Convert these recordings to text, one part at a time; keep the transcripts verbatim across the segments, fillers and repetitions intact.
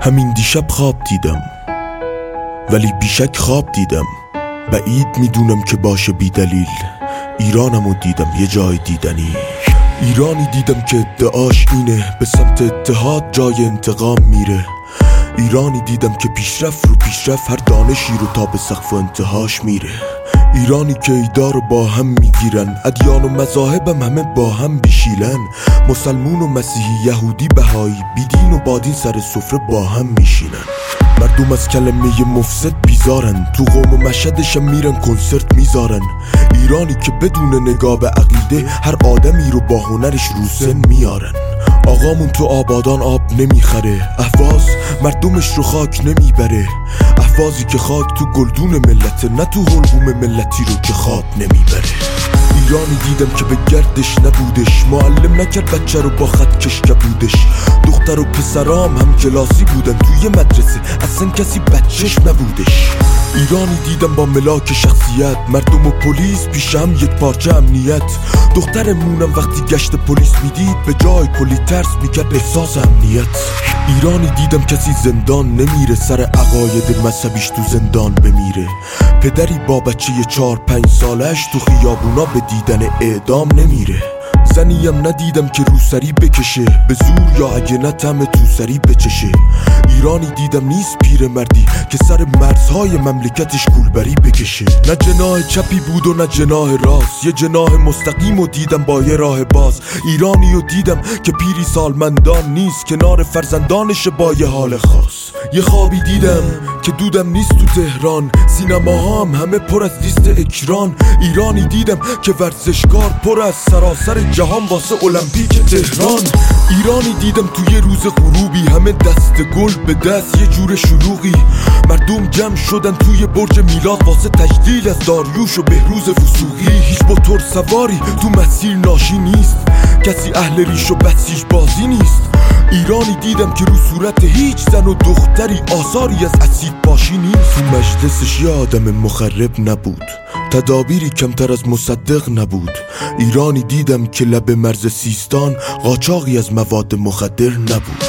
همین دیشب خواب دیدم، ولی بیشک خواب دیدم. بعید میدونم که باشه بی دلیل. ایرانمو دیدم یه جای دیدنی. ایرانی دیدم که ادعاش اینه به سمت اتحاد جای انتقام میره. ایرانی دیدم که پیشرفت رو پیشرفت هر دانشی رو تا به سقف و انتهاش میره. ایرانی که ایدا رو با هم میگیرن، ادیان و مذاهبم همه با هم بیشیلن. مسلمون و مسیحی، یهودی، بهایی، بیدین و بادین سر سفره با هم میشینن. مردم از کلمه مفسد بیزارن، تو قوم و مشهدشم میرن کنسرت میذارن. ایرانی که بدون نگاه به عقیده هر آدمی رو با هنرش رو سن میارن. آقامون تو آبادان آب نمیخره، اهواز مردمش رو خاک نمیبره. اهوازی که خاک تو گلدون ملته، نه تو حلقوم ملتی رو که خواب نمیبره. ایرانی دیدم که به گردش نبودش، معلم نکرد بچه رو با خط کش کبودش. دختر و پسرام هم کلاسی بودن، توی مدرسه اصلا کسی بچهش نبودش. ایرانی دیدم با ملاک شخصیت، مردم و پلیس پیش هم یک پارچه امنیت. دخترمونم وقتی گشت پلیس میدید به جای کلی ترس میکرد احساس امنیت. ایرانی دیدم کسی زندان نمیره، سر عقاید مذهبیش تو زندان بمیره. پدری با بچه چار پنج سالش تو خیابونا به دیدن اعدام نمیره. زنیم ندیدم که روسری بکشه، به زور یا اگه نتمه تو سری بچشه. ایرانی دیدم نیست پیر مردی که سر مرزهای مملکتش گولبری بکشه. نه جناح چپی بود و نه جناح راست، یه جناح مستقیم و دیدم با یه راه باز. ایرانی رو دیدم که پیری سالمندان نیست، کنار فرزندانش با یه حال خاص. یه خوابی دیدم که دودم نیست تو تهران، سینماها هم همه پر از لیست اکران. ایرانی دیدم که ورزشکار پر از سراسر جهان واسه المپیک تهران. ایرانی دیدم توی روز غروبی همه دست گل به دست یه جور شلوغی. مردم جمع شدن توی برج میلاد واسه تجلیل از داریوش و بهروز وثوقی. هیچ موتور سواری تو مسیر ناشی نیست، کسی اهل ریش و بسیج بازی نیست. ایرانی دیدم که رو صورت هیچ زن و دختری آثاری از اسید باشی نیست. تو مجلسش یه آدم مخرب نبود، تدابیری کمتر از مصدق نبود. ایرانی دیدم که لب مرز سیستان قاچاقی از مواد مخدر نبود.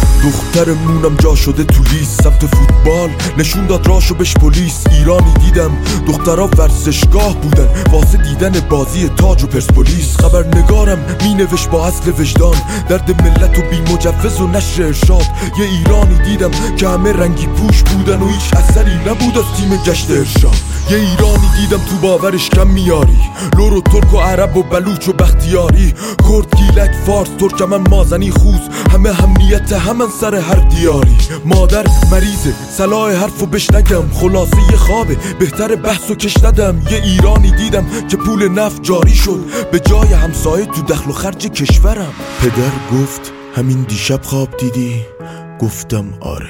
دخترمونم جا شده تو لیست، سمت فوتبال نشون داد راشو بهش پلیس. ایرانی دیدم دخترها ورزشگاه بودن واسه دیدن بازی تاج و پرسپولیس. خبرنگارم می نوشت با اصل وجدان، درد ملت و بی مجوز و نشر ارشاد. یه ایرانی دیدم که همه رنگی پوش بودن و هیچ اثری نبود از تیم گشت ارشاد. یه ایرانی دیدم تو باورش کم میاری، لور و ترک و عرب و بلوچ و بختیاری. کرد، گیلک، فارس، ترکمن، مازنی، خوز، همه همنیت همن سر هر دیاری. مادر مریضه، صلاح حرفو بش نگم، خلاصه یه خوابه بهتر بحثو کش ندم. یه ایرانی دیدم که پول نفت جاری شد به جای همسایه تو دخل و خرج کشورم. پدر گفت همین دیشب خواب دیدی؟ گفتم آره.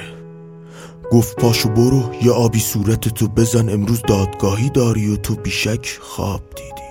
گفت پاشو برو یه آبی صورت تو بزن، امروز دادگاهی داری و تو بیشک خواب دیدی.